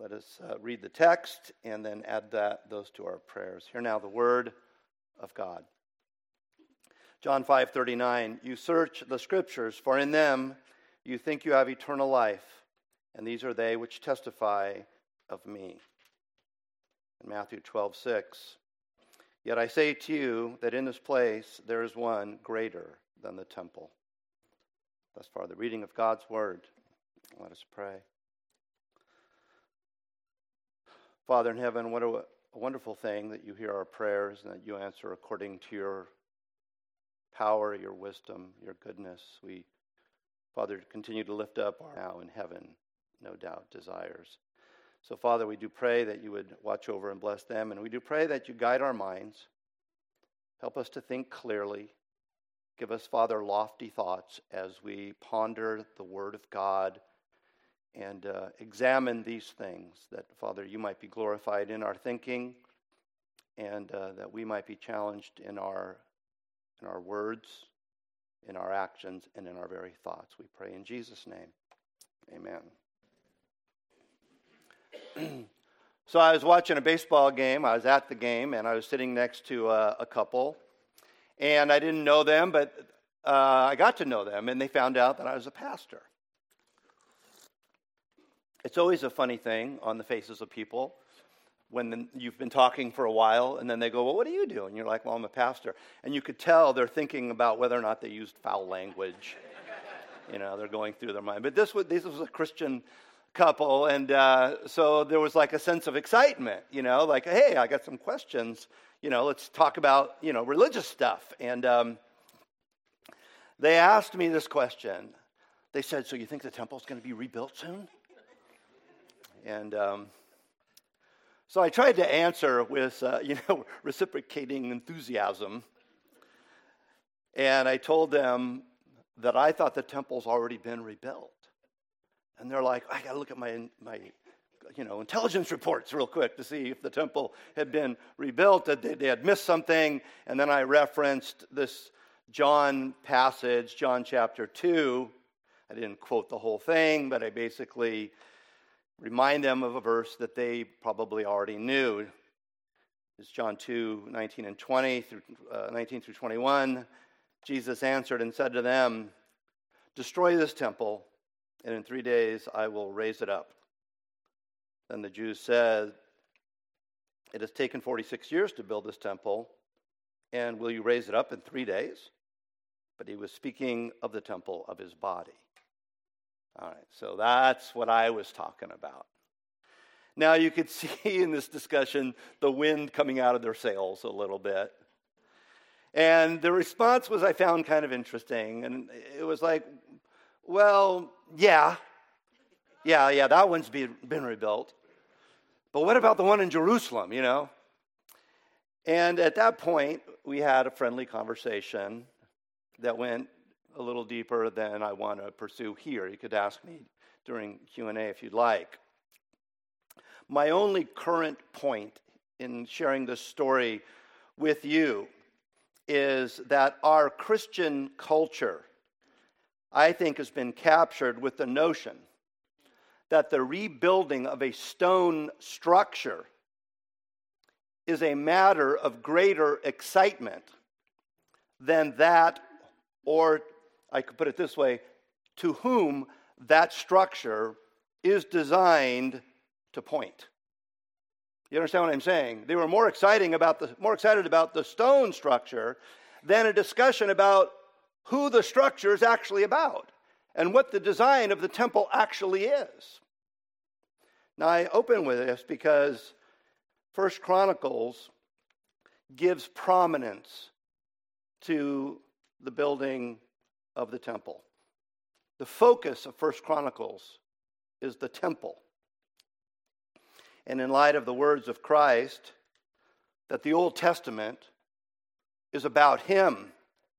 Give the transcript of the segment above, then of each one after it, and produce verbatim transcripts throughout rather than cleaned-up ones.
Let us uh, read the text and then add that those to our prayers. Hear now the word of God. John five thirty-nine, you search the scriptures, for in them you think you have eternal life, and these are they which testify of me. And Matthew twelve six, yet I say to you that in this place there is one greater than the temple. Thus far the reading of God's word. Let us pray. Father in heaven, what a, a wonderful thing that you hear our prayers and that you answer according to your power, your wisdom, your goodness. We, Father, continue to lift up our now in heaven, no doubt, desires. So, Father, we do pray that you would watch over and bless them, and we do pray that you guide our minds. Help us to think clearly. Give us, Father, lofty thoughts as we ponder the Word of God and uh, examine these things, that, Father, you might be glorified in our thinking and uh, that we might be challenged in our in our words, in our actions, and in our very thoughts. We pray in Jesus' name. Amen. So I was watching a baseball game. I was at the game, and I was sitting next to a, a couple. And I didn't know them, but uh, I got to know them, and they found out that I was a pastor. It's always a funny thing on the faces of people when the, you've been talking for a while, and then they go, well, what do you do? And you're like, well, I'm a pastor. And you could tell they're thinking about whether or not they used foul language. You know, they're going through their mind. But this was, this was a Christian couple, and uh, so there was like a sense of excitement, you know, like, hey, I got some questions. You know, let's talk about, you know, religious stuff. And um, they asked me this question. They said, so you think the temple's going to be rebuilt soon? And um, so I tried to answer with, uh, you know, reciprocating enthusiasm. And I told them that I thought the temple's already been rebuilt. And they're like, I got to look at my, my, you know, intelligence reports real quick to see if the temple had been rebuilt, that they, they had missed something. And then I referenced this John passage, John chapter two. I didn't quote the whole thing, but I basically remind them of a verse that they probably already knew. It's John two, nineteen and twenty, through, uh, nineteen through twenty-one. Jesus answered and said to them, destroy this temple, and in three days I will raise it up. Then the Jews said, it has taken forty-six years to build this temple, and will you raise it up in three days? But he was speaking of the temple of his body. All right, so that's what I was talking about. Now you could see in this discussion the wind coming out of their sails a little bit. And the response was, I found kind of interesting. And it was like, well, yeah, yeah, yeah, that one's been, been rebuilt. But what about the one in Jerusalem, you know? And at that point, we had a friendly conversation that went a little deeper than I want to pursue here. You could ask me during Q and A if you'd like. My only current point in sharing this story with you is that our Christian culture, I think, has been captured with the notion that the rebuilding of a stone structure is a matter of greater excitement than that, or I could put it this way, to whom that structure is designed to point. You understand what I'm saying? They were more exciting about the more excited about the stone structure than a discussion about who the structure is actually about and what the design of the temple actually is. Now, I open with this because First Chronicles gives prominence to the building of the temple. The focus of First Chronicles is the temple. And in light of the words of Christ, that the Old Testament is about him,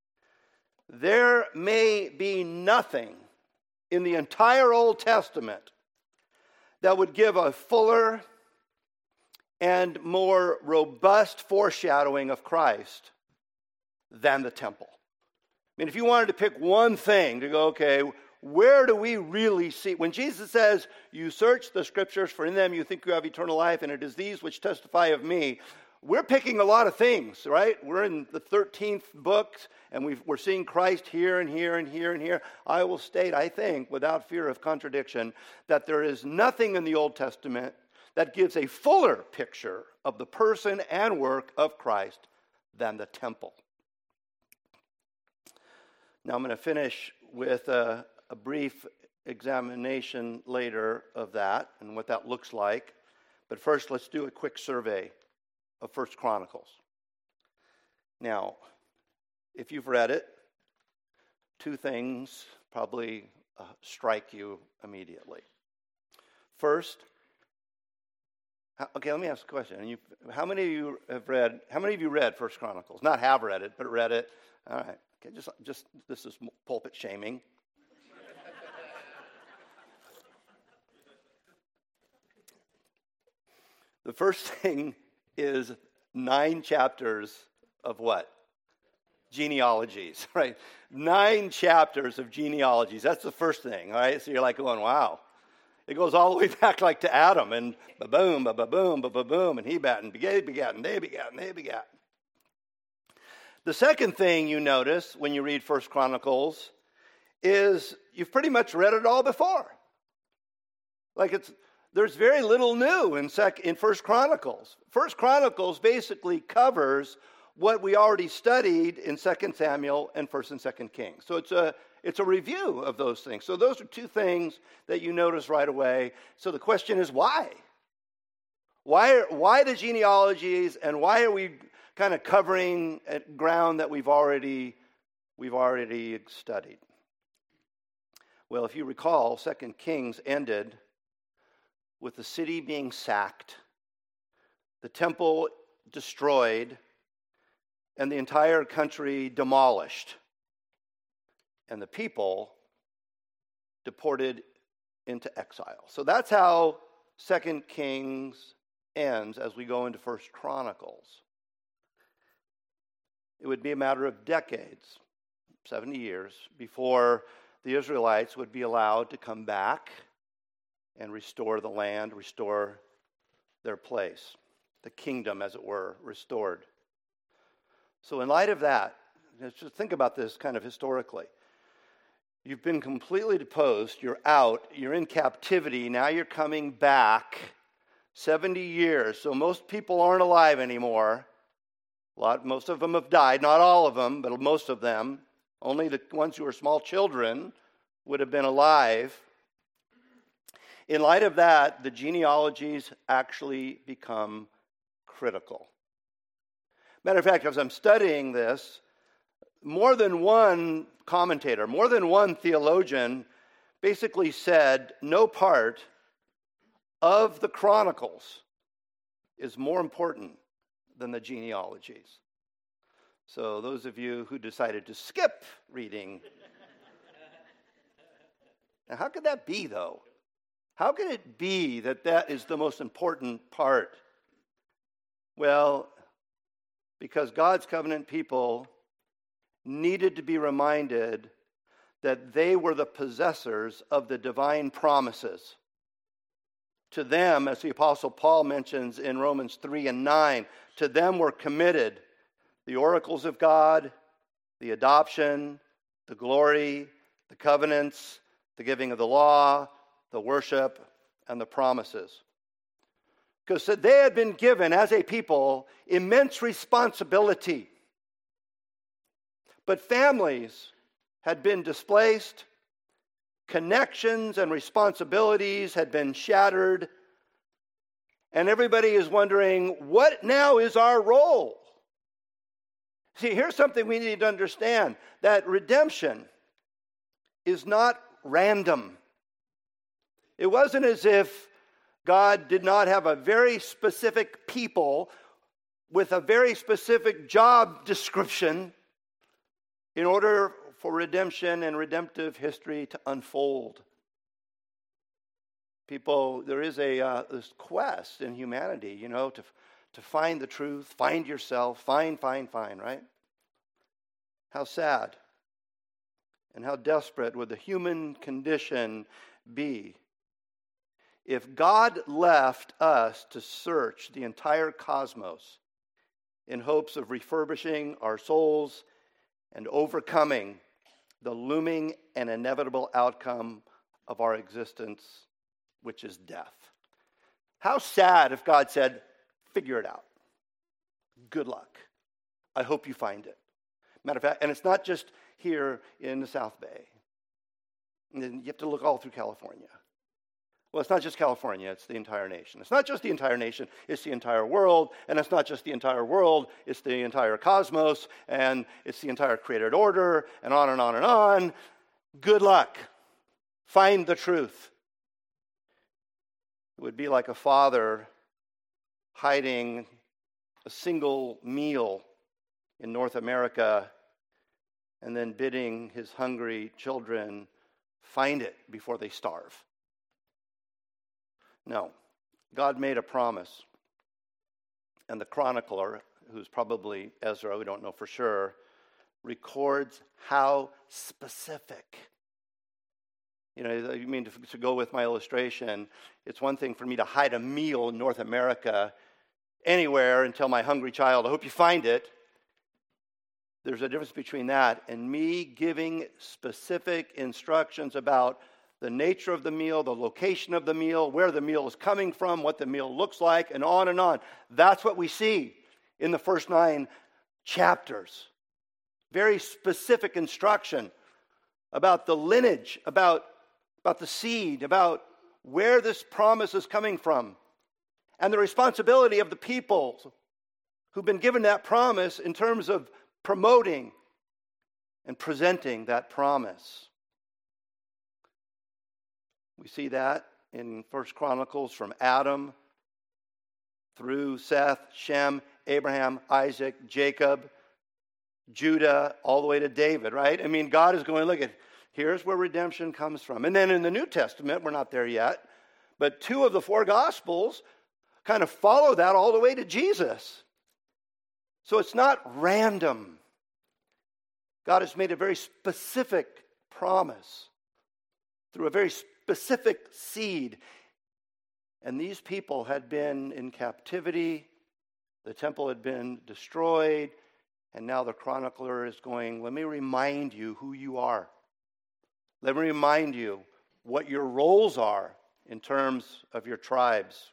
there may be nothing in the entire Old Testament that would give a fuller and more robust foreshadowing of Christ than the temple. I mean, if you wanted to pick one thing to go, okay, where do we really see? When Jesus says, you search the scriptures, for in them you think you have eternal life, and it is these which testify of me, we're picking a lot of things, right? We're in the thirteenth book, and we've, we're seeing Christ here and here and here and here. I will state, I think, without fear of contradiction, that there is nothing in the Old Testament that gives a fuller picture of the person and work of Christ than the temple. Now I'm going to finish with a, a brief examination later of that and what that looks like. But first, let's do a quick survey of First Chronicles. Now, if you've read it, two things probably uh, strike you immediately. First, how, okay, let me ask a question. And you, how many of you have read? How many of you read First Chronicles? Not have read it, but read it. All right. Okay, just, just this is pulpit shaming. The first thing is nine chapters of what? Genealogies, right? Nine chapters of genealogies. That's the first thing, all right? So you're like going, wow. It goes all the way back like to Adam, and ba-boom, ba-ba-boom, ba-ba-boom, and he begat, and they begat, and they begat, and they begat. The second thing you notice when you read First Chronicles is you've pretty much read it all before. Like it's There's very little new in sec, in First Chronicles. First Chronicles basically covers what we already studied in Second Samuel and First and Second Kings. So it's a it's a review of those things. So those are two things that you notice right away. So the question is why? Why why the genealogies, and why are we kind of covering ground that we've already we've already studied? Well, if you recall, Second Kings ended with the city being sacked, the temple destroyed, and the entire country demolished, and the people deported into exile. So that's how Second Kings ends as we go into First Chronicles. It would be a matter of decades, seventy years, before the Israelites would be allowed to come back and restore the land, restore their place, the kingdom, as it were, restored. So in light of that, let's just think about this kind of historically. You've been completely deposed, you're out, you're in captivity, now you're coming back seventy years. So most people aren't alive anymore. A lot, most of them have died, not all of them, but most of them. Only the ones who were small children would have been alive. In light of that, the genealogies actually become critical. Matter of fact, as I'm studying this, more than one commentator, more than one theologian basically said no part of the Chronicles is more important than the genealogies. So those of you who decided to skip reading, now how could that be, though? How can it be that that is the most important part? Well, because God's covenant people needed to be reminded that they were the possessors of the divine promises. To them, as the Apostle Paul mentions in Romans three and nine, to them were committed the oracles of God, the adoption, the glory, the covenants, the giving of the law, the worship, and the promises. Because they had been given, as a people, immense responsibility. But families had been displaced, connections and responsibilities had been shattered, and everybody is wondering, what now is our role? See, here's something we need to understand, that redemption is not random. It wasn't as if God did not have a very specific people with a very specific job description in order for redemption and redemptive history to unfold. People, there is a uh, this quest in humanity, you know, to to find the truth, find yourself, find, find, find, right? How sad. And how desperate would the human condition be if God left us to search the entire cosmos in hopes of refurbishing our souls and overcoming the looming and inevitable outcome of our existence, which is death? How sad if God said, figure it out. Good luck. I hope you find it. Matter of fact, and it's not just here in the South Bay. And then you have to look all through California. Well, it's not just California, it's the entire nation. It's not just the entire nation, it's the entire world. And it's not just the entire world, it's the entire cosmos, and it's the entire created order, and on and on and on. Good luck. Find the truth. It would be like a father hiding a single meal in North America and then bidding his hungry children find it before they starve. No, God made a promise, and the chronicler, who's probably Ezra, we don't know for sure, records how specific. You know, you mean to, to go with my illustration, it's one thing for me to hide a meal in North America anywhere and tell my hungry child, I hope you find it. There's a difference between that and me giving specific instructions about the nature of the meal, the location of the meal, where the meal is coming from, what the meal looks like, and on and on. That's what we see in the first nine chapters. Very specific instruction about the lineage, about, about the seed, about where this promise is coming from, and the responsibility of the people who've been given that promise in terms of promoting and presenting that promise. We see that in First Chronicles from Adam through Seth, Shem, Abraham, Isaac, Jacob, Judah, all the way to David, right? I mean, God is going, look at, here's where redemption comes from. And then in the New Testament, we're not there yet, but two of the four Gospels kind of follow that all the way to Jesus. So it's not random. God has made a very specific promise through a very specific seed. And these people had been in captivity. The temple had been destroyed. And now the chronicler is going, let me remind you who you are. Let me remind you what your roles are in terms of your tribes.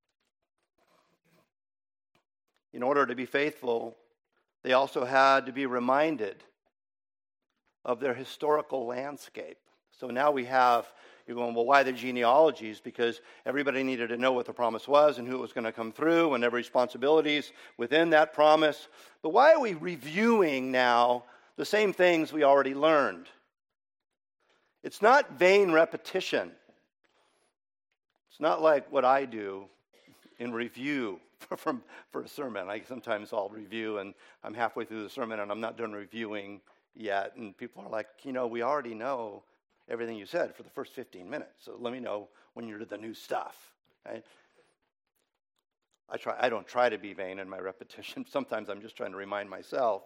In order to be faithful, they also had to be reminded of their historical landscape. So now we have, you're going, well, why the genealogies? Because everybody needed to know what the promise was and who it was going to come through and their responsibilities within that promise. But why are we reviewing now the same things we already learned? It's not vain repetition. It's not like what I do in review for, from, for a sermon. I sometimes I'll review and I'm halfway through the sermon and I'm not done reviewing yet. And people are like, you know, we already know everything you said for the first fifteen minutes. So let me know when you're to the new stuff. Right? I try. I don't try to be vain in my repetition. Sometimes I'm just trying to remind myself.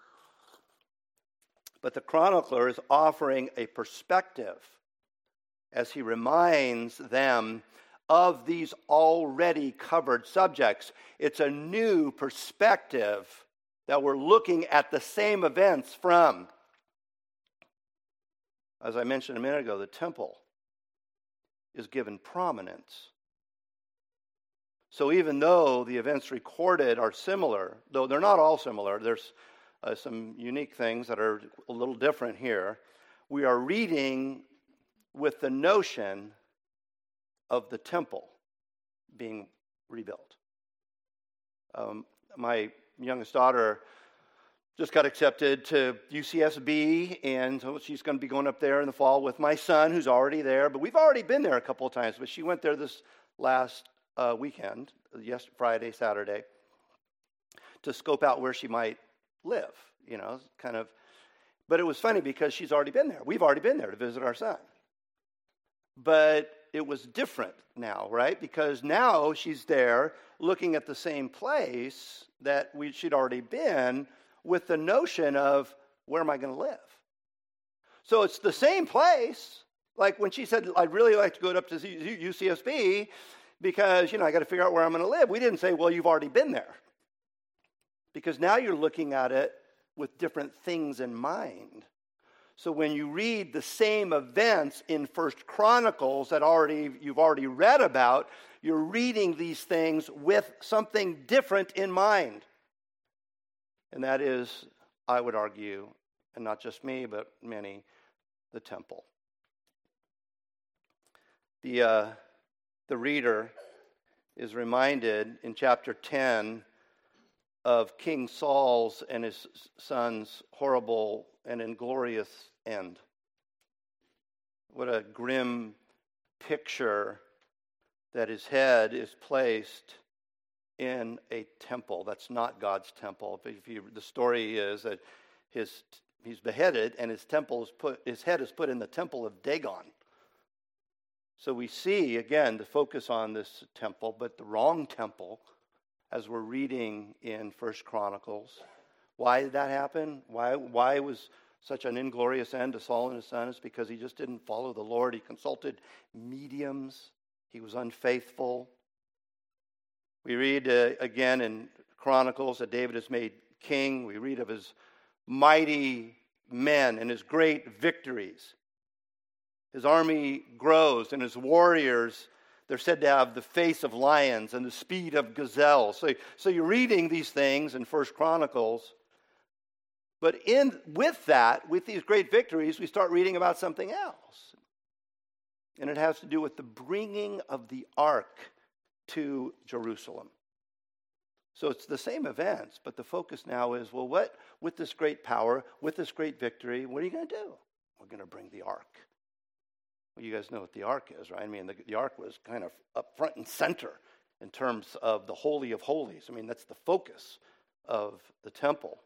But the chronicler is offering a perspective as he reminds them of these already covered subjects. It's a new perspective that we're looking at the same events from. As I mentioned a minute ago, the temple is given prominence. So even though the events recorded are similar, though they're not all similar, there's uh, some unique things that are a little different here, we are reading with the notion of the temple being rebuilt. Um, my youngest daughter just got accepted to U C S B, and so she's going to be going up there in the fall with my son, who's already there. But we've already been there a couple of times, but she went there this last uh, weekend, yes, Friday, Saturday, to scope out where she might live, you know, kind of. But it was funny because she's already been there. We've already been there to visit our son. But it was different now, right? Because now she's there looking at the same place that we, she'd already been, with the notion of, where am I going to live? So it's the same place. Like when she said, I'd really like to go up to U C S B because, you know, I got to figure out where I'm going to live. We didn't say, well, you've already been there. Because now you're looking at it with different things in mind. So when you read the same events in First Chronicles that already you've already read about, you're reading these things with something different in mind. And that is, I would argue, and not just me, but many, the temple. The, uh, the reader is reminded in chapter ten of King Saul's and his son's horrible and inglorious end. What a grim picture that his head is placed in a temple that's not God's temple. If you, the story is that his he's beheaded and his temple is put his head is put in the temple of Dagon. So we see again the focus on this temple, but the wrong temple, as we're reading in First Chronicles. Why did that happen? Why why was such an inglorious end to Saul and his sons? Because he just didn't follow the Lord. He consulted mediums. He was unfaithful. We read uh, again in Chronicles that David is made king. We read of his mighty men and his great victories. His army grows and his warriors, they're said to have the face of lions and the speed of gazelles. So, so you're reading these things in First Chronicles. But in with that, with these great victories, we start reading about something else. And it has to do with the bringing of the ark to Jerusalem. So it's the same events, but the focus now is, well, what, with this great power, with this great victory, what are you going to do? We're going to bring the ark. Well, you guys know what the ark is, right? I mean, the, the ark was kind of up front and center in terms of the Holy of Holies. I mean, that's the focus of the temple.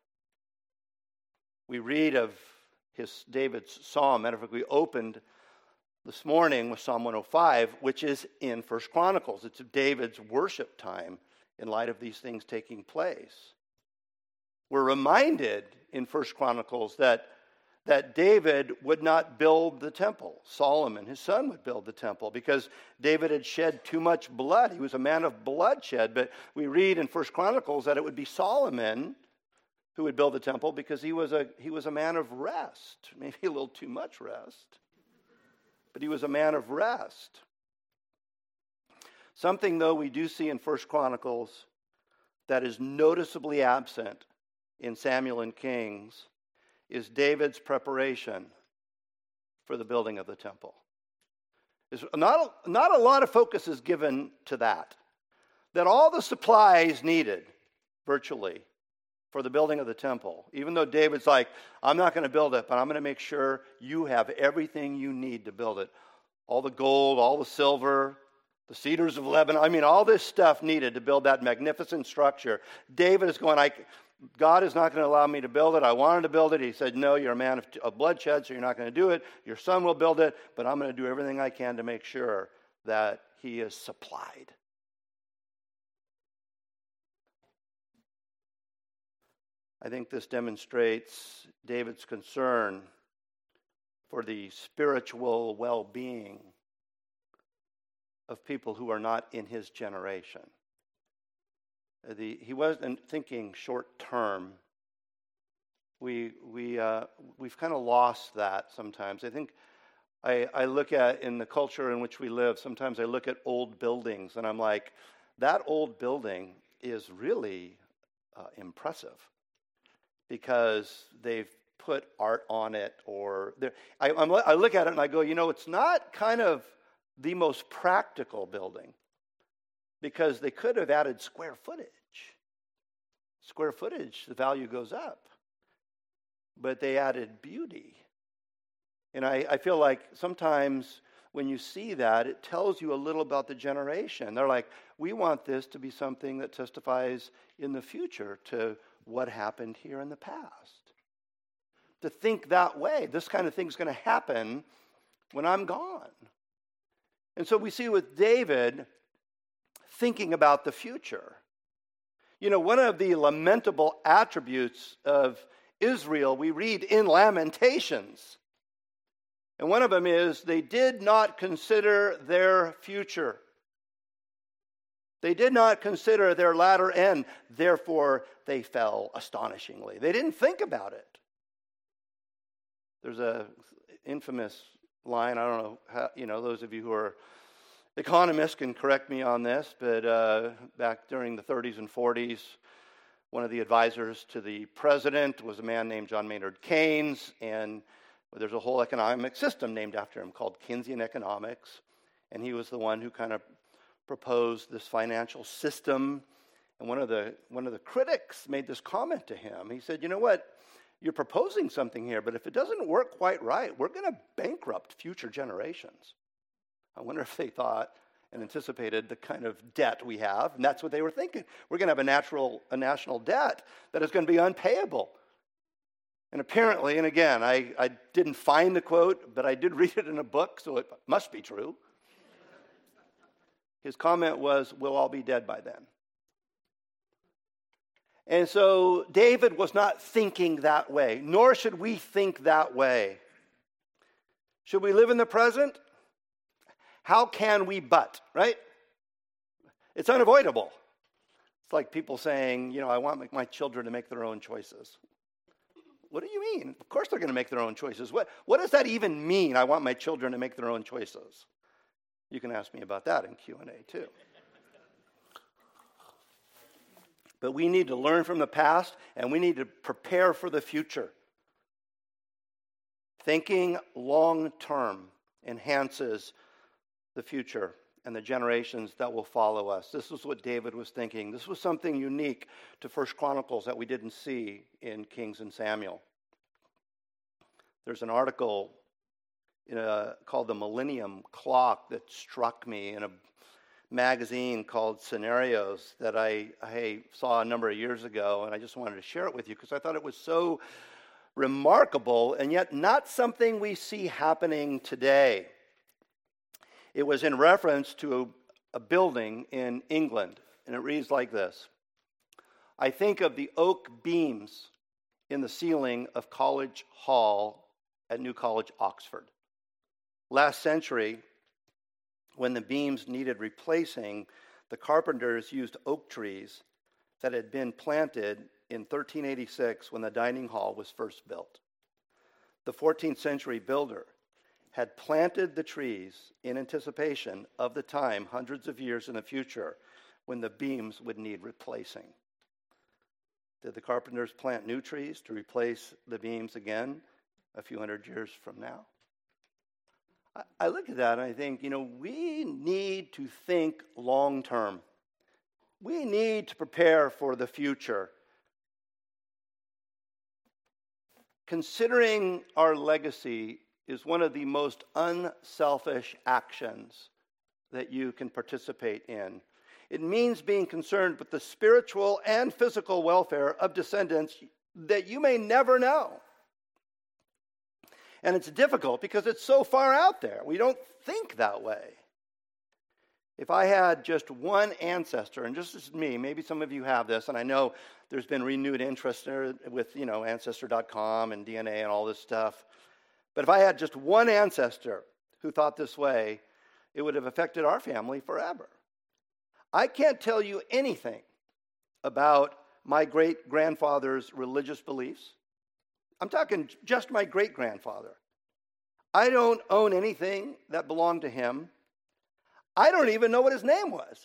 We read of his David's psalm. Matter of fact, we opened this morning with Psalm one oh five, which is in First Chronicles. It's David's worship time in light of these things taking place. We're reminded in First Chronicles that that David would not build the temple. Solomon, his son, would build the temple because David had shed too much blood. He was a man of bloodshed. But we read in First Chronicles that it would be Solomon who would build the temple because he was a he was a man of rest. Maybe a little too much rest. But he was a man of rest. Something, though, we do see in First Chronicles that is noticeably absent in Samuel and Kings is David's preparation for the building of the temple. There's not a, not a lot of focus is given to that. That all the supplies needed, virtually, for the building of the temple, even though David's like, I'm not going to build it, but I'm going to make sure you have everything you need to build it. All the gold, all the silver, the cedars of Lebanon, I mean, all this stuff needed to build that magnificent structure. David is going, I, God is not going to allow me to build it. I wanted to build it. He said, no, you're a man of, of bloodshed, so you're not going to do it. Your son will build it, but I'm going to do everything I can to make sure that he is supplied. I think this demonstrates David's concern for the spiritual well-being of people who are not in his generation. The, he wasn't thinking short-term. We, we, uh, we've kind of lost that sometimes. I think I, I look at, in the culture in which we live, sometimes I look at old buildings and I'm like, that old building is really uh, impressive because they've put art on it, or I, I'm, I look at it and I go, you know, it's not kind of the most practical building because they could have added square footage. Square footage, the value goes up. But they added beauty. And I, I feel like sometimes when you see that, it tells you a little about the generation. They're like, we want this to be something that testifies in the future to what happened here in the past. To think that way, this kind of thing is going to happen when I'm gone. And so we see with David thinking about the future. You know, one of the lamentable attributes of Israel we read in Lamentations And one of them is they did not consider their future. They did not consider their latter end. Therefore, they fell astonishingly. They didn't think about it. There's a infamous line. I don't know how, you know, those of you who are economists can correct me on this, but uh, back during the thirties and forties, one of the advisors to the president was a man named John Maynard Keynes, and there's a whole economic system named after him called Keynesian economics, and he was the one who kind of proposed this financial system. And one of the one of the critics made this comment to him. He said, "You know what? You're proposing something here, but if it doesn't work quite right, we're going to bankrupt future generations." I wonder if they thought and anticipated the kind of debt we have, and that's what they were thinking. We're going to have a natural, a national debt that is going to be unpayable. And apparently, and again, I, I didn't find the quote, but I did read it in a book, so it must be true. His comment was, "We'll all be dead by then." And so David was not thinking that way, nor should we think that way. Should we live in the present? How can we but, right? It's unavoidable. It's like people saying, you know, I want my children to make their own choices. What do you mean? Of course they're going to make their own choices. What, what does that even mean, I want my children to make their own choices? You can ask me about that in Q and A too. But we need to learn from the past, and we need to prepare for the future. Thinking long-term enhances the future and the generations that will follow us. This is what David was thinking. This was something unique to First Chronicles that we didn't see in Kings and Samuel. There's an article in a, called The Millennium Clock that struck me in a magazine called Scenarios that I, I saw a number of years ago, and I just wanted to share it with you because I thought it was so remarkable and yet not something we see happening today. It was in reference to a, a building in England, and it reads like this: "I think of the oak beams in the ceiling of College Hall at New College, Oxford. Last century, when the beams needed replacing, the carpenters used oak trees that had been planted in thirteen eighty-six when the dining hall was first built. The fourteenth century builder had planted the trees in anticipation of the time, hundreds of years in the future, when the beams would need replacing. Did the carpenters plant new trees to replace the beams again a few hundred years from now?" I, I look at that and I think, you know, we need to think long term. We need to prepare for the future. Considering our legacy is one of the most unselfish actions that you can participate in. It means being concerned with the spiritual and physical welfare of descendants that you may never know. And it's difficult because it's so far out there. We don't think that way. If I had just one ancestor, and just as me, maybe some of you have this, and I know there's been renewed interest there with, you know, Ancestor dot com and D N A and all this stuff. But if I had just one ancestor who thought this way, it would have affected our family forever. I can't tell you anything about my great-grandfather's religious beliefs. I'm talking just my great-grandfather. I don't own anything that belonged to him. I don't even know what his name was.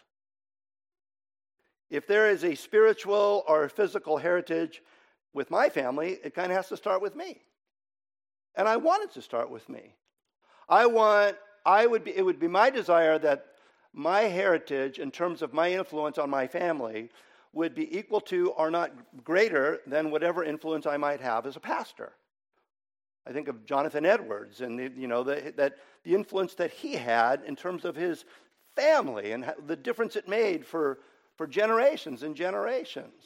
If there is a spiritual or physical heritage with my family, it kind of has to start with me. And I want it to start with me. I want, I would be, it would be my desire that my heritage, in terms of my influence on my family, would be equal to or not greater than whatever influence I might have as a pastor. I think of Jonathan Edwards and the, you know the, that the influence that he had in terms of his family and the difference it made for, for generations and generations.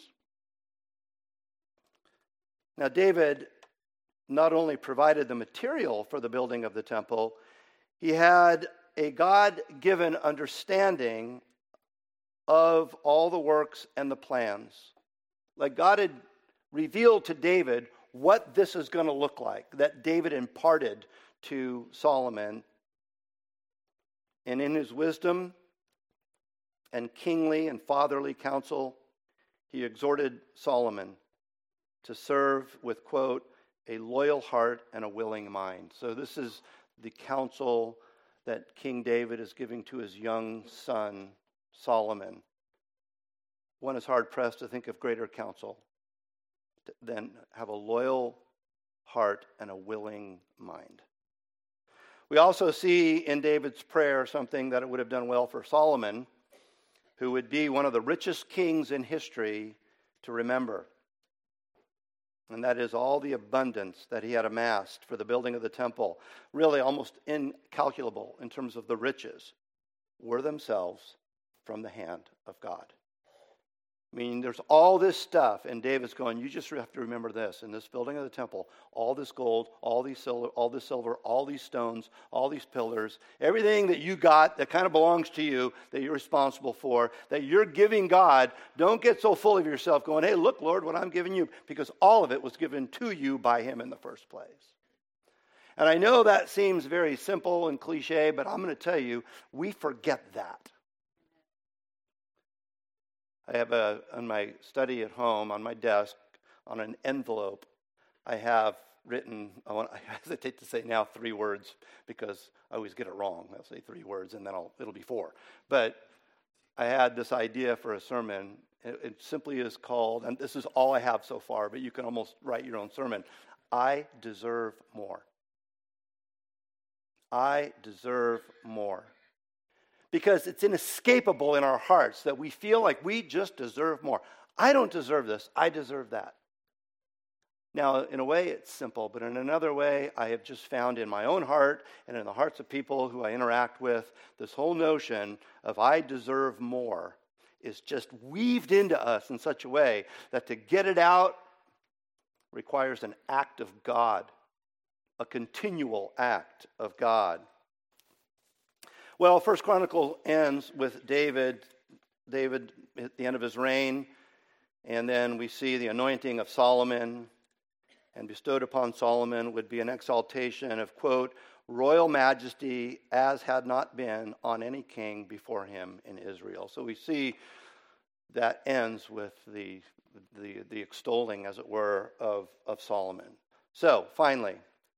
Now, David not only provided the material for the building of the temple, he had a God-given understanding of all the works and the plans. Like God had revealed to David what this is going to look like, that David imparted to Solomon, and in his wisdom and kingly and fatherly counsel, he exhorted Solomon to serve with, quote, a loyal heart and a willing mind. So this is the counsel that King David is giving to his young son, Solomon. One is hard-pressed to think of greater counsel than have a loyal heart and a willing mind. We also see in David's prayer something that it would have done well for Solomon, who would be one of the richest kings in history to remember. And that is all the abundance that he had amassed for the building of the temple, really almost incalculable in terms of the riches, were themselves from the hand of God. I mean, there's all this stuff, and David's going, you just have to remember this. In this building of the temple, all this gold, all these silver, all this silver, all these stones, all these pillars, everything that you got that kind of belongs to you, that you're responsible for, that you're giving God, don't get so full of yourself going, hey, look, Lord, what I'm giving you, because all of it was given to you by him in the first place. And I know that seems very simple and cliche, but I'm going to tell you, we forget that. I have a, on my study at home, on my desk, on an envelope, I have written, I, want, I hesitate to say now three words because I always get it wrong. I'll say three words and then I'll, it'll be four. But I had this idea for a sermon. It, it simply is called, and this is all I have so far, but you can almost write your own sermon, I deserve more. I deserve more. Because it's inescapable in our hearts that we feel like we just deserve more. I don't deserve this. I deserve that. Now, in a way, it's simple, but in another way, I have just found in my own heart and in the hearts of people who I interact with, this whole notion of I deserve more is just weaved into us in such a way that to get it out requires an act of God, a continual act of God. Well, First Chronicles ends with David, David at the end of his reign, and then we see the anointing of Solomon, and bestowed upon Solomon would be an exaltation of, quote, royal majesty as had not been on any king before him in Israel. So we see that ends with the, the, the extolling, as it were, of, of Solomon. So, finally,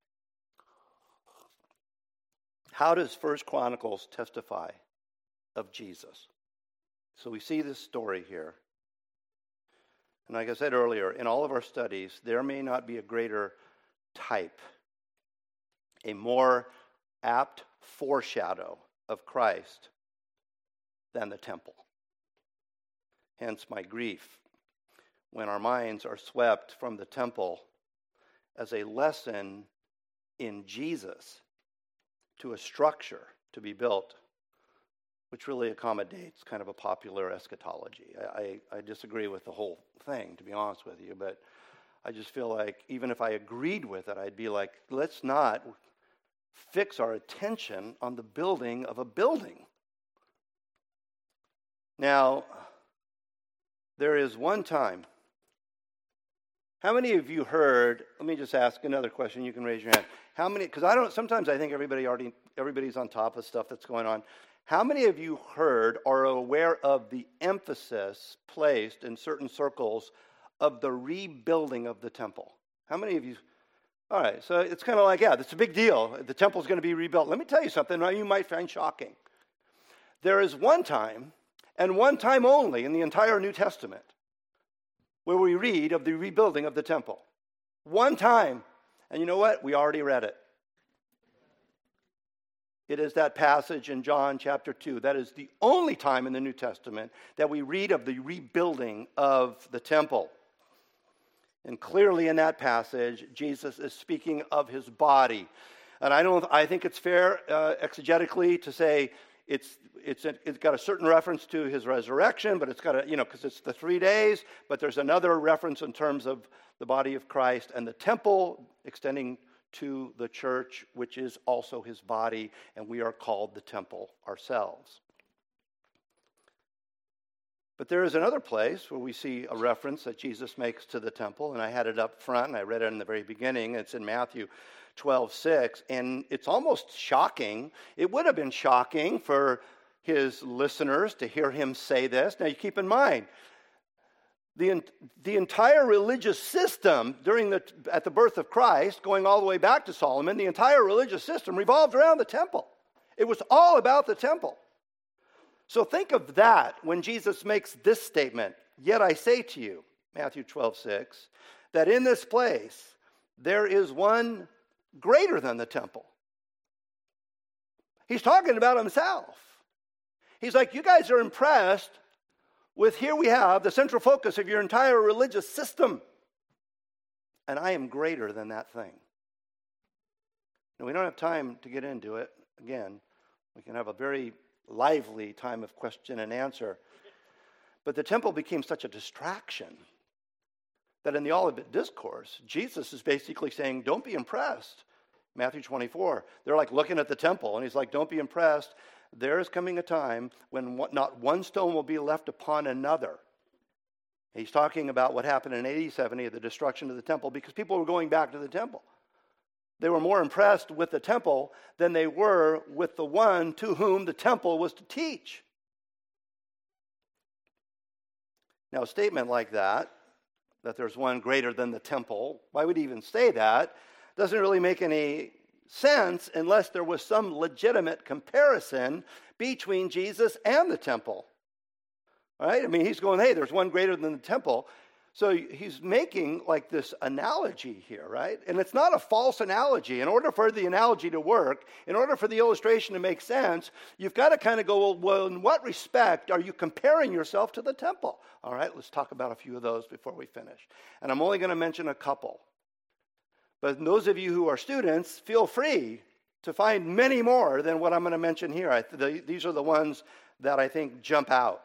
how does First Chronicles testify of Jesus? So we see this story here. And like I said earlier, in all of our studies, there may not be a greater type, a more apt foreshadow of Christ than the temple. Hence my grief when our minds are swept from the temple as a lesson in Jesus to a structure to be built, which really accommodates kind of a popular eschatology. I, I, I disagree with the whole thing, to be honest with you, but I just feel like even if I agreed with it, I'd be like, let's not fix our attention on the building of a building. Now, there is one time. How many of you heard, let me just ask another question, you can raise your hand. How many, because I don't, sometimes I think everybody already, everybody's on top of stuff that's going on. How many of you heard or are aware of the emphasis placed in certain circles of the rebuilding of the temple? How many of you? All right, so it's kind of like, yeah, that's a big deal. The temple's going to be rebuilt. Let me tell you something you might find shocking. There is one time, and one time only in the entire New Testament, where we read of the rebuilding of the temple. One time. And you know what? We already read it. It is that passage in John chapter two. That is the only time in the New Testament that we read of the rebuilding of the temple. And clearly in that passage, Jesus is speaking of his body. And I don't. I think it's fair uh, exegetically to say it's it's it's got a certain reference to his resurrection, but it's got a, you know, because it's the three days, but there's another reference in terms of the body of Christ and the temple extending to the church, which is also his body, and we are called the temple ourselves. But there is another place where we see a reference that Jesus makes to the temple, and I had it up front, and I read it in the very beginning. It's in Matthew twelve six, and it's almost shocking. It would have been shocking for his listeners to hear him say this. Now, you keep in mind, the, the entire religious system during the, at the birth of Christ, going all the way back to Solomon, the entire religious system revolved around the temple. It was all about the temple. So think of that when Jesus makes this statement, "Yet I say to you," Matthew twelve six, "that in this place there is one greater than the temple." He's talking about himself. He's like, you guys are impressed with, here we have the central focus of your entire religious system. And I am greater than that thing. Now, we don't have time to get into it. Again, we can have a very lively time of question and answer. But the temple became such a distraction that in the Olivet Discourse, Jesus is basically saying, don't be impressed. Matthew twenty-four, they're like looking at the temple, and he's like, don't be impressed. There is coming a time when not one stone will be left upon another. He's talking about what happened in A D seventy, the destruction of the temple, because people were going back to the temple. They were more impressed with the temple than they were with the one to whom the temple was to teach. Now, a statement like that, that there's one greater than the temple, why would he even say that? Doesn't really make any sense unless there was some legitimate comparison between Jesus and the temple. Right? I mean, he's going, hey, there's one greater than the temple. So he's making like this analogy here, right? And it's not a false analogy. In order for the analogy to work, in order for the illustration to make sense, you've got to kind of go, well, well, in what respect are you comparing yourself to the temple? All right, let's talk about a few of those before we finish. And I'm only going to mention a couple. But those of you who are students, feel free to find many more than what I'm going to mention here. I, the, these are the ones that I think jump out.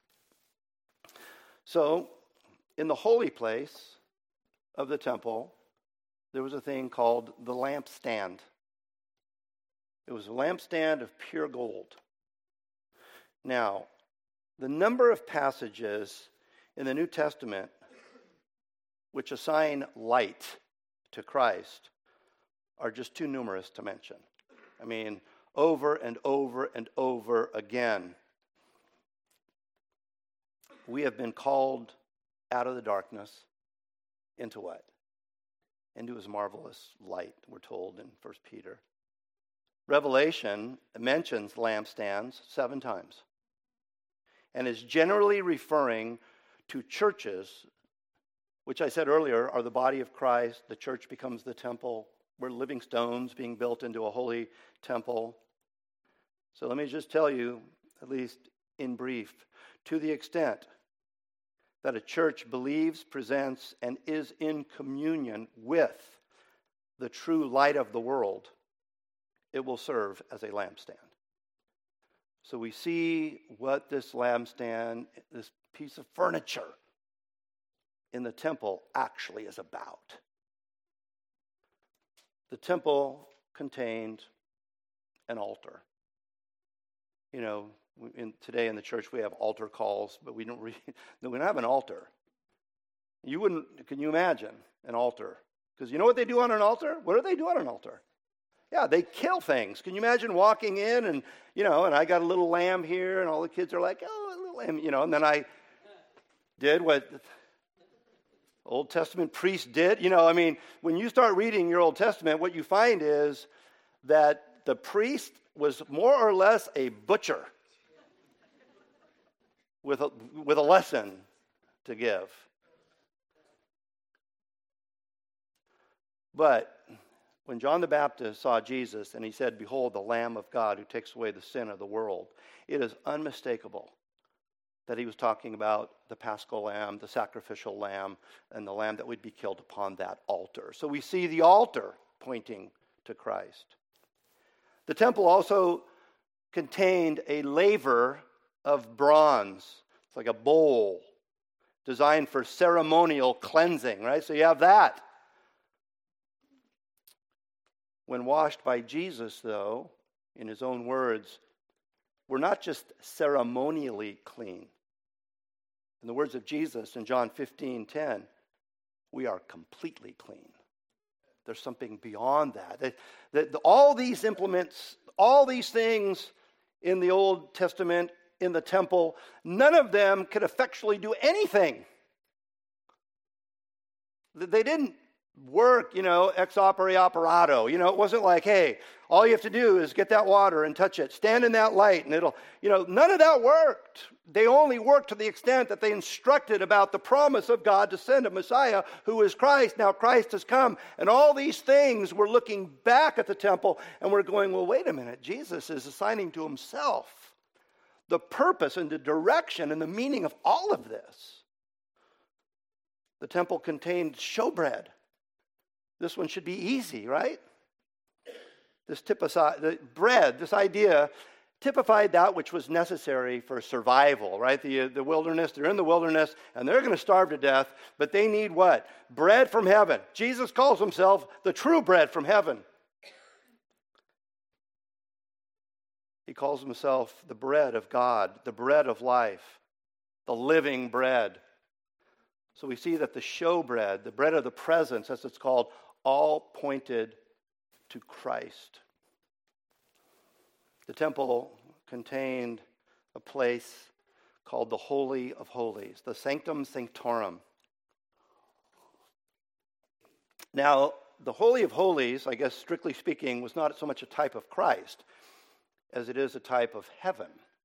So, in the holy place of the temple, there was a thing called the lampstand. It was a lampstand of pure gold. Now, the number of passages in the New Testament which assign light to Christ are just too numerous to mention. I mean, over and over and over again. We have been called out of the darkness into what? Into his marvelous light, we're told in First Peter. Revelation mentions lampstands seven times and is generally referring to churches, which I said earlier are the body of Christ. The church becomes the temple. We're living stones being built into a holy temple. So let me just tell you, at least in brief, to the extent that a church believes, presents, and is in communion with the true light of the world, it will serve as a lampstand. So we see what this lampstand, this piece of furniture in the temple actually is about. The temple contained an altar. You know, in, today in the church we have altar calls, but we don't really, no, we don't have an altar. You wouldn't, can you imagine an altar? Because you know what they do on an altar? What do they do on an altar? Yeah, they kill things. Can you imagine walking in and, you know, and I got a little lamb here and all the kids are like, oh, a little lamb, you know, and then I did what Old Testament priests did. You know, I mean, when you start reading your Old Testament, what you find is that the priest was more or less a butcher with a, with a lesson to give. But when John the Baptist saw Jesus and he said, "Behold, the Lamb of God who takes away the sin of the world," it is unmistakable that he was talking about the Paschal lamb, the sacrificial lamb, and the lamb that would be killed upon that altar. So we see the altar pointing to Christ. The temple also contained a laver of bronze. It's like a bowl designed for ceremonial cleansing, right? So you have that. When washed by Jesus, though, in his own words, we're not just ceremonially clean. In the words of Jesus in John fifteen ten, we are completely clean. There's something beyond that. That, that all these implements, all these things in the Old Testament, in the temple, none of them could effectually do anything. They didn't work, you know, ex opere operato. You know, it wasn't like, hey, all you have to do is get that water and touch it. Stand in that light and it'll, you know, none of that worked. They only worked to the extent that they instructed about the promise of God to send a Messiah who is Christ. Now Christ has come. And all these things, we're looking back at the temple and we're going, well, wait a minute. Jesus is assigning to himself the purpose and the direction and the meaning of all of this. The temple contained showbread. This one should be easy, right? This typified, the bread, this idea typified that which was necessary for survival, right? The, the wilderness, they're in the wilderness and they're going to starve to death, but they need what? Bread from heaven. Jesus calls himself the true bread from heaven. He calls himself the bread of God, the bread of life, the living bread. So we see that the showbread, the bread of the presence, as it's called, all pointed to Christ. The temple contained a place called the Holy of Holies, the Sanctum Sanctorum. Now, the Holy of Holies, I guess strictly speaking, was not so much a type of Christ as it is a type of heaven,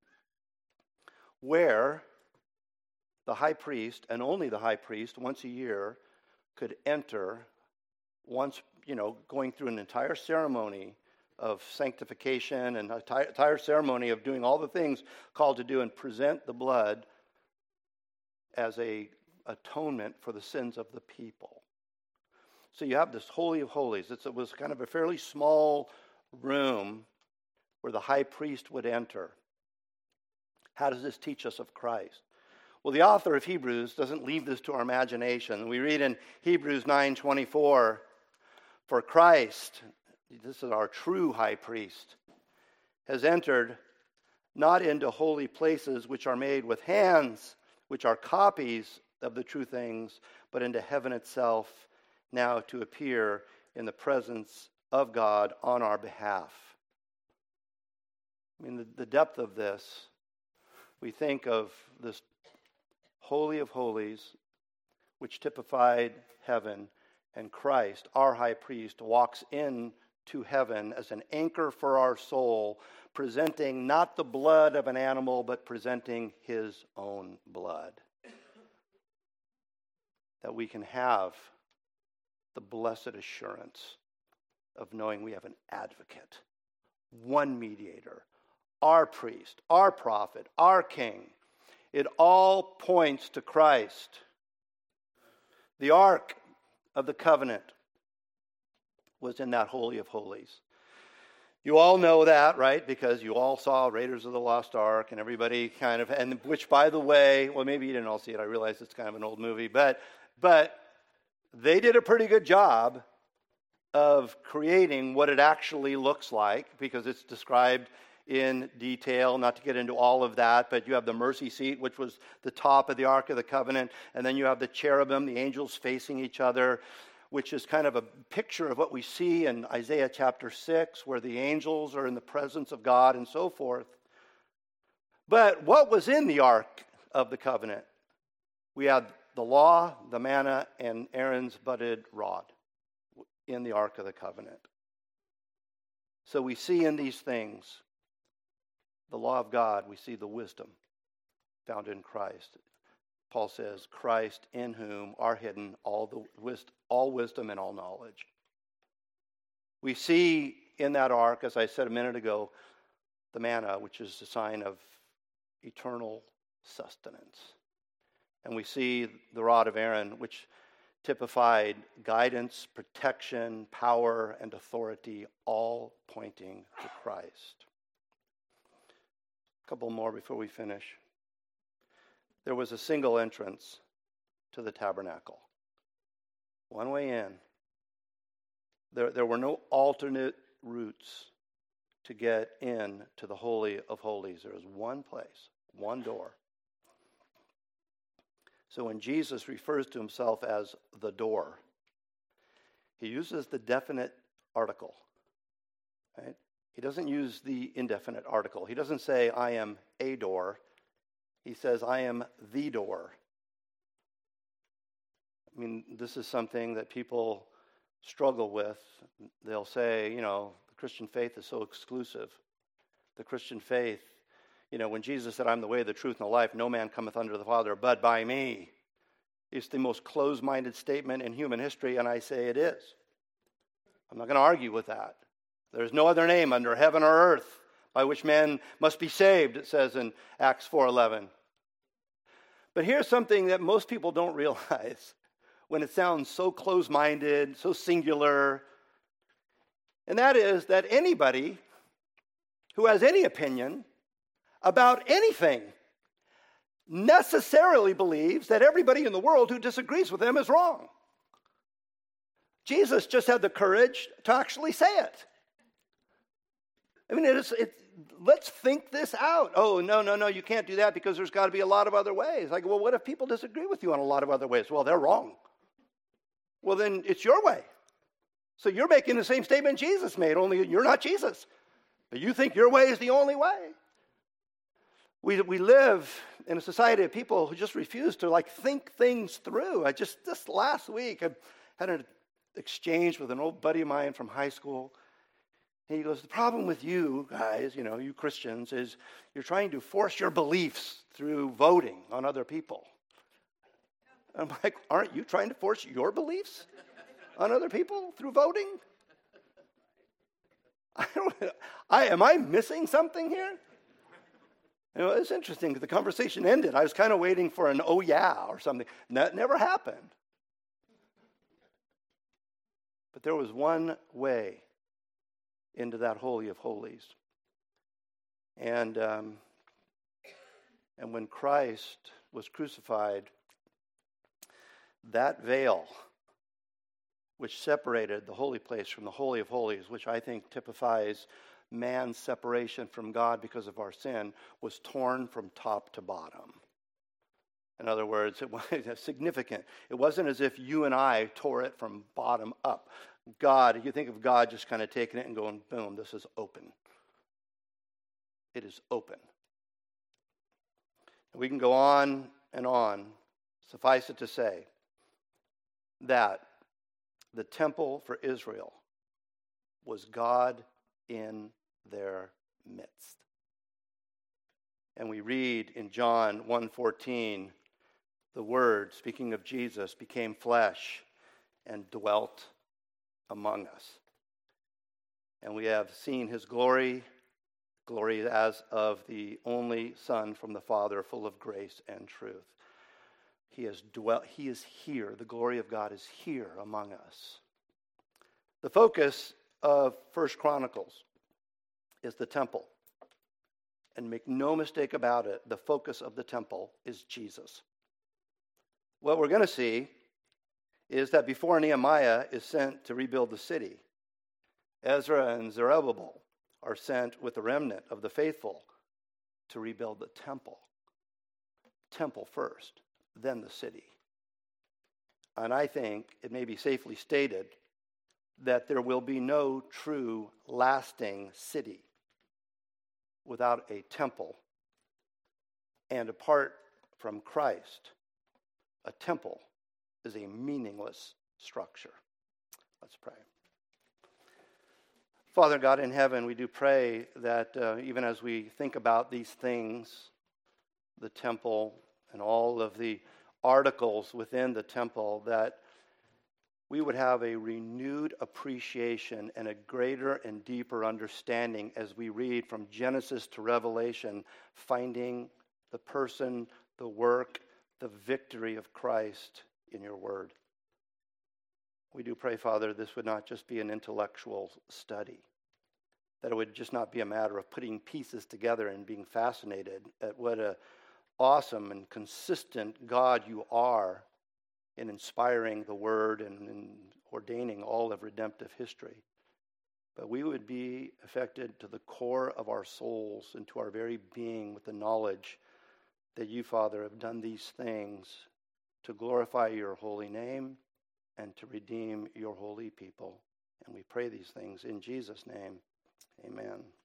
where the high priest, and only the high priest, once a year, could enter, once, you know, going through an entire ceremony of sanctification and an entire ceremony of doing all the things called to do and present the blood as a atonement for the sins of the people. So you have this Holy of Holies. It's, it was kind of a fairly small room where the high priest would enter. How does this teach us of Christ? Well, the author of Hebrews doesn't leave this to our imagination. We read in Hebrews nine twenty-four, for Christ, this is our true high priest, has entered not into holy places which are made with hands, which are copies of the true things, but into heaven itself, now to appear in the presence of God on our behalf. I mean, the, the depth of this, we think of this Holy of Holies, which typified heaven, and Christ, our high priest, walks in to heaven as an anchor for our soul, presenting not the blood of an animal, but presenting his own blood. That we can have the blessed assurance of knowing we have an advocate, one mediator, our priest, our prophet, our king. It all points to Christ. The Ark of the Covenant was in that Holy of Holies. You all know that, right? Because you all saw Raiders of the Lost Ark and everybody kind of, and which, by the way, well, maybe you didn't all see it. I realize it's kind of an old movie, but but they did a pretty good job of creating what it actually looks like, because it's described in detail, not to get into all of that, but you have the mercy seat, which was the top of the Ark of the Covenant, and then you have the cherubim, the angels facing each other, which is kind of a picture of what we see in Isaiah chapter six, where the angels are in the presence of God and so forth. But what was in the Ark of the Covenant? We had the law, the manna, and Aaron's budded rod in the Ark of the Covenant. So we see in these things the law of God, we see the wisdom found in Christ. Paul says, Christ in whom are hidden all the wisdom, all wisdom and all knowledge. We see in that ark, as I said a minute ago, the manna, which is a sign of eternal sustenance. And we see the rod of Aaron, which typified guidance, protection, power, and authority, all pointing to Christ. A couple more before we finish. There was a single entrance to the tabernacle. One way in. There, there were no alternate routes to get in to the Holy of Holies. There was one place, one door. So when Jesus refers to himself as the door, He uses the definite article, right? He doesn't use the indefinite article. He doesn't say, I am a door. He says, I am the door. I mean, this is something that people struggle with. They'll say, you know, the Christian faith is so exclusive. The Christian faith, you know, when Jesus said, I'm the way, the truth, and the life, no man cometh unto the Father but by me. It's the most closed-minded statement in human history, and I say it is. I'm not going to argue with that. There's no other name under heaven or earth by which man must be saved, it says in Acts four eleven. But here's something that most people don't realize when it sounds so closed-minded, so singular, and that is that anybody who has any opinion about anything necessarily believes that everybody in the world who disagrees with them is wrong. Jesus just had the courage to actually say it. I mean, it is, it, let's think this out. Oh, no, no, no, you can't do that because there's got to be a lot of other ways. Like, well, what if people disagree with you on a lot of other ways? Well, they're wrong. Well, then it's your way. So you're making the same statement Jesus made, only you're not Jesus. But you think your way is the only way. We, we live in a society of people who just refuse to, like, think things through. I just, this last week, I had an exchange with an old buddy of mine from high school. And he goes, the problem with you guys, you know, you Christians, is you're trying to force your beliefs through voting on other people. I'm like, aren't you trying to force your beliefs on other people through voting? I don't, I, am I missing something here? You know, it's interesting. The conversation ended. I was kind of waiting for an oh yeah or something. That never happened. But there was one way into that Holy of Holies. And, um, and when Christ was crucified, that veil which separated the holy place from the Holy of Holies, which I think typifies man's separation from God because of our sin, was torn from top to bottom. In other words, it was significant. It wasn't as if you and I tore it from bottom up. God, you think of God just kind of taking it and going, boom, this is open. It is open. And we can go on and on. Suffice it to say that the temple for Israel was God in their midst. And we read in John one fourteen, the Word, speaking of Jesus, became flesh and dwelt among us. And we have seen his glory, glory as of the only Son from the Father, full of grace and truth. He has dwelt, he is here. The glory of God is here among us. The focus of First Chronicles is the temple. And make no mistake about it, the focus of the temple is Jesus. What we're going to see is that before Nehemiah is sent to rebuild the city, Ezra and Zerubbabel are sent with the remnant of the faithful to rebuild the temple. Temple first, then the city. And I think it may be safely stated that there will be no true lasting city without a temple. And apart from Christ, a temple is a meaningless structure. Let's pray. Father God in heaven, we do pray that uh, even as we think about these things, the temple and all of the articles within the temple, that we would have a renewed appreciation and a greater and deeper understanding as we read from Genesis to Revelation, finding the person, the work, the victory of Christ in your word. We do pray, Father, this would not just be an intellectual study, that it would just not be a matter of putting pieces together and being fascinated at what a awesome and consistent God you are in inspiring the word and in ordaining all of redemptive history. But we would be affected to the core of our souls and to our very being with the knowledge that you, Father, have done these things to glorify your holy name and to redeem your holy people. And we pray these things in Jesus' name. Amen.